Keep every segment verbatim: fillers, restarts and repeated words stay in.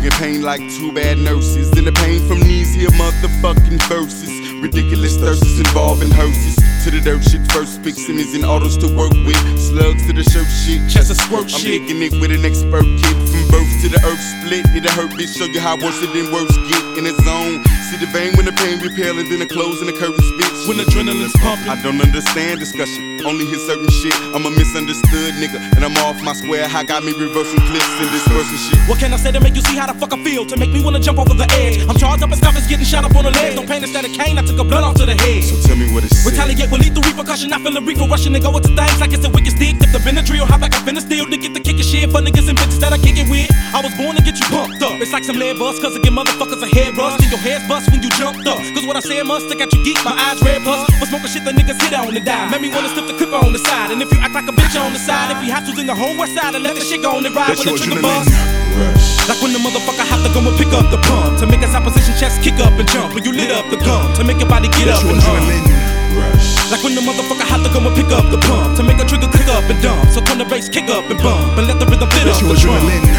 Bringing pain like two bad nurses. And the pain from these here motherfucking verses. Ridiculous thirsts involving hearses. To the dirt shit first, pick Simmons and autos to work with. Slugs to the shirt shit, chest of squirt shit. I'm picking it with an expert kid. From birth to the earth split, it'll hurt bitch. Show you how worse it than worse get in the zone. See the vein when the pain repelling, then the clothes and the curtains bitch. When adrenaline's pumping, I don't understand discussion. Only hit certain shit. I'm a misunderstood nigga, and I'm off my square. How got me reversing clips and dispersing shit. What can I say to make you see how the fuck I feel? To make me wanna jump off of the edge. I'm charged up as tough as getting shot up on the leg. Don't pain instead of cane, I took a blood off to the head. So tell me what it's retaliate with lethal repercussion. I feel a reefer rushing and go into things like it's a wicked stick. If the Benadryl, how back I finna steal to get the kicking shit for niggas and bitches that I kick it with. I was born to get you pumped up. It's like some lead bust, cause I give motherfuckers a head rust. And your head's bust when you jumped up. Cause what I said must stick out you geek, my eyes red plus. For smoking shit the niggas hit on and die. Made me wanna slip the clipper on the side. And if you act like a bitch on the side, if you have to, then the whole west side and let the shit go on and ride with the trigger bust. Like when the motherfucker have to go and pick up the pump to make his opposition chest kick up and jump. When you lit up the gun to make your body get up and hum. Like when the motherfucker have to go and pick up the pump to make a trigger click up and dump. So turn the bass kick up and bump and let the rhythm fit up the drum.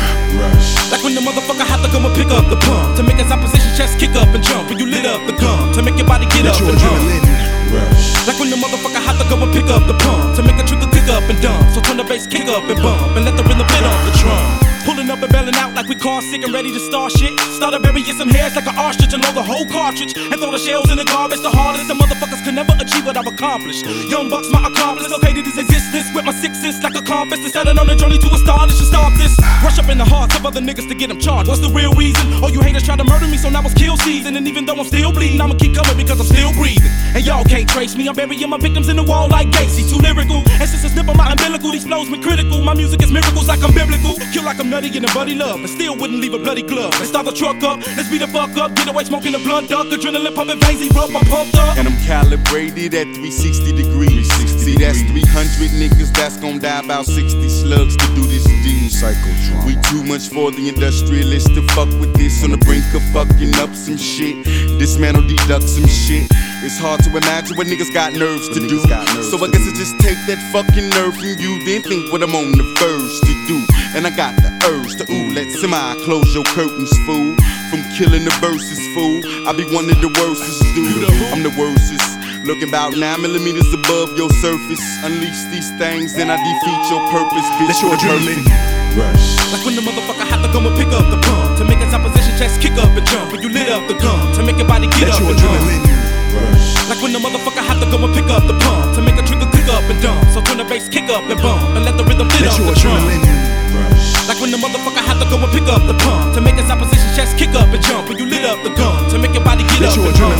Like when the motherfucker have to go and pick up the pump to make his opposition chest kick up and jump. When you lit up the gun to make your body get up and hum. Like when the motherfucker have to go and pick up the pump to make a trigger click up and dump. So turn the bass kick up and bump and let the rhythm fit up the drum. Pulling up and bailing out like we car sick and ready to start shit. Started burying some hairs like an ostrich and load the whole cartridge and throw the shells in the garbage. The hardest the motherfuckers can never achieve what I've accomplished. Young bucks, my accomplice, located his existence with my sixes like a compass. Decided on a journey to astonish and start this. Rush up in the hearts of other niggas to get them charged. What's the real reason? All you haters try to murder me, so now it's kill season. And even though I'm still bleeding, I'ma keep coming because I'm still breathing. And y'all can't trace me. I'm burying my victims in the wall like Gacy. Too lyrical, and since it's nip on my umbilical, these flows been critical. My music is miracles like I'm biblical. Kill like I'm nutty and a buddy love. And still wouldn't leave a bloody glove. Let's start the truck up, let's beat the fuck up. Get away smoking the blunt duck. Adrenaline pumping veins, he rub my pumped up. And I'm calibrated at three sixty degrees. See, that's three hundred niggas that's gon' die about sixty slugs to do this deed. Psychotrauma. We too much for the industrialists to fuck with this. On the brink of fucking up some shit. Dismantle, deduct some shit. It's hard to imagine what niggas got nerves to do. Nerves so I guess I just take that fucking nerve from you, then think what I'm on the verge to do. And I got the urge to ooh, let somebody close your curtains, fool. From killing the verses, fool. I be one of the worstest, dude. I'm the worstest. Looking about nine millimeters above your surface. Unleash these things, then I defeat your purpose, bitch. That's your adrenaline rush. Like when the motherfucker have to go and pick up the pump to make his opposition chest kick up and jump. When you lit up the gun to make your body get That's up and adrenaline rush. Like when the motherfucker have to go and pick up the pump to make a trigger click up and dump. So turn the bass kick up and bump and let the rhythm fit up the drum. Like when the motherfucker have to go and pick up the pump to make his opposition chest kick up and jump. When you lit up the gun to make your body get up and drum.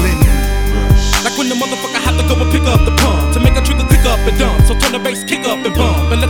Like when the motherfucker have to go and pick up the pump to make a trigger click up and dump. So turn the bass kick up and bump and